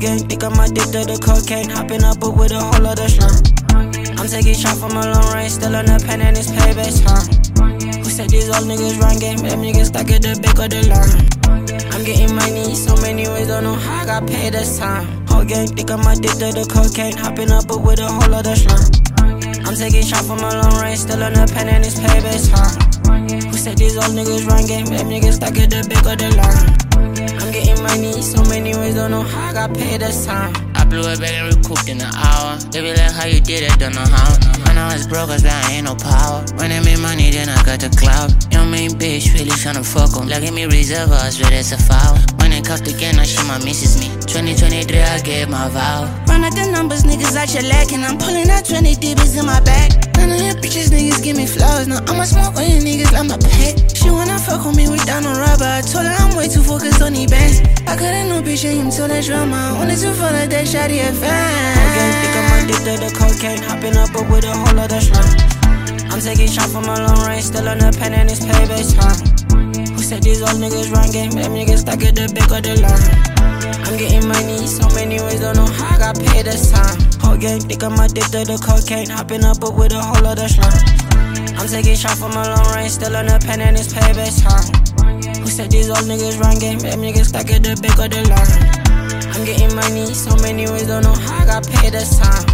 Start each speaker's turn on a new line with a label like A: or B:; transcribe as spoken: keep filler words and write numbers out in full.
A: gang, think I'm addicted to cocaine. Hopping up with a whole lot of slime. I'm taking shots from a long range, still on the pen and it's payback time. Who said these old niggas run game? Them niggas stuck at the back of the line. I'm getting money so many ways, don't know how I got paid this time. Whole gang, think I'm addicted to cocaine. Hopping up with a whole lot of slime. I'm taking shots from a long range, still on the pen and it's payback time. Who said these old niggas run game? Them niggas stuck at the back of the line. I'm getting money so many ways, don't know how I got paid this time.
B: I blew it back and recouped in an hour. They be like, how you did it, don't know how. I know it's broke, cause I ain't no power. When I make money, then I got the clout. Your main bitch really tryna fuck em. Like, give me reserve, I swear that's a foul. When it cuffed again, I show my missus me. twenty twenty-three, I gave my vow.
C: Run out the numbers, niggas out your leg, and I'm pulling out twenty dibbies in my bag. None of your bitches, niggas give me flowers. Now I'ma smoke on you niggas like my pet. She wanna fuck with me, we down on rubber. I told her I'm way too focused on these bands. I couldn't no bitch, you until that drama. I wanted to follow that shawty a fan.
A: Gang, think I'm addicted to cocaine. Hopping up with a whole lot of slime. I'm taking shots from a long range, still on the pen and it's payback time. Who said these old niggas run game? Them niggas stuck at the back of the line. I'm getting money so many ways, don't know how I got paid this time. Whole gang, think I'm addicted to cocaine. Hopping up with a whole lot of slime. I'm taking shots from a long range, still on the pen and it's payback time. Who said these old niggas run game? Them niggas stuck at the back of the line. I'm getting money so many ways, don't know how I got paid this time.